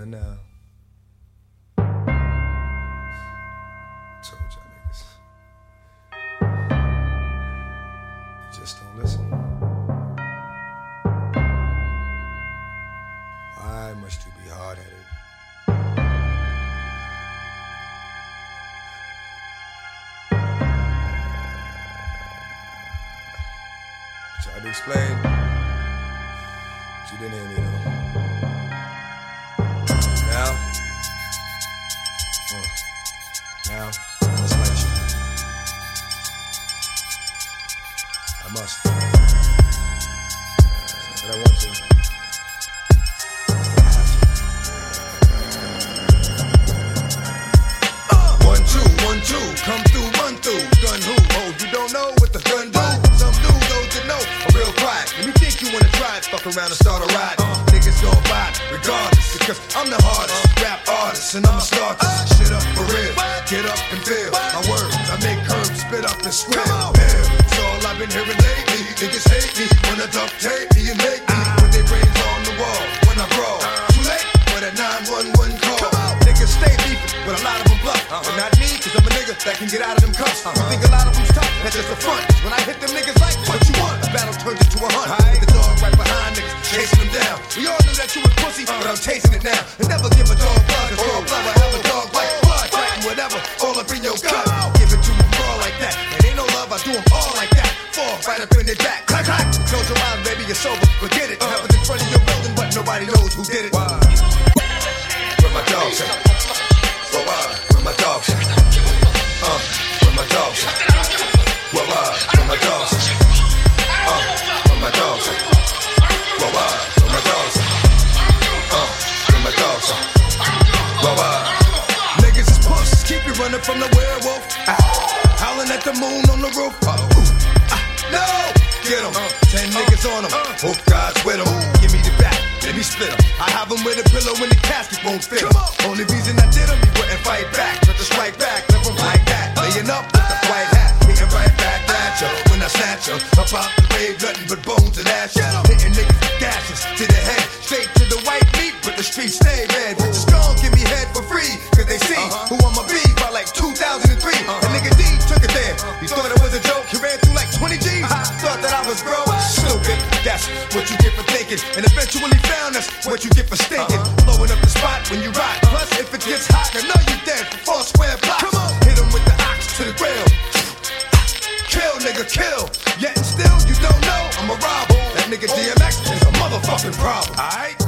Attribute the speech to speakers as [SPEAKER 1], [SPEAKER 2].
[SPEAKER 1] done now. Told y'all niggas. You just don't listen. Why must you be hard-headed? Tried to explain, but you didn't hear me though. Now, I must let you. I must. But I want to. But I have to. 1, 2, 1, 2, come through, run through. Gun who? Oh, you don't know what the gun do? Some do, those that know are real quiet. Let me think you wanna try it, fuck around and start a ride. Niggas gon' buy it, regardless, because I'm the hardest rap artist, and I'ma start this shit up for real. Get up and feel my words. I make curves, spit up and squeal. It's all I've been hearing lately. Niggas hate me when I duct tape me and make me put their brains on the wall when I brawl. Too late for that 911 call. Niggas stay beefing, but a lot of them bluff. But not me, cause I'm a nigga that can get out of them cuffs. You think a lot of them's tough? That's just a front. When I hit them niggas like, what you want? A battle turns into a hunt. The dog right behind niggas, chasing them down. We all knew that you was pussy, but I'm chasing it now. And never give a dog blood, cause dog blood will have a dog like blood. Fighting whatever, all up in your gut. Give it to them raw like that. And ain't no love, I do them all like that. Fall right up in their back. Clack, clack. Close your eyes, baby, you're sober. Forget it. Happens in front of your building, but nobody knows who did it. Where my dogs at? Where my dogs at? Where my dogs at? Where my dogs at? Where my dogs at? Where my dogs at? Where my dogs at? Niggas is puss, keep you running from the werewolf. Howling at the moon on the roof. No! Get 'em, 10 niggas on 'em. Hope God's with 'em. Give me the back, let me split 'em. I have 'em with a pillow when the casket won't fit 'em. Only reason I did 'em, he wouldn't fight back. But to strike back, live 'em like that. Laying up with the white hat, hitting right back at ya. When I snatch 'em, up out the grave, nothing but bones and ashes. Hitting niggas with gashes to the head, straight to the white meat, but the streets stay red. With the strong, give me head for free, cause they see who I'ma be by like 2003. And nigga D took it there. He thought it was a joke, he ran through like 20 G's. Thought that I was broke, stupid. That's what you get for thinking. And eventually found that's what you get for stinking. Blowing up the spot when you rock. Plus, if it gets hot, I know you dead for 4 square blocks. Come on, hit him with the ox to the grill. Kill, nigga, kill. Yet and still, you don't know I'm a robber. That nigga DMX is a motherfucking problem. Alright?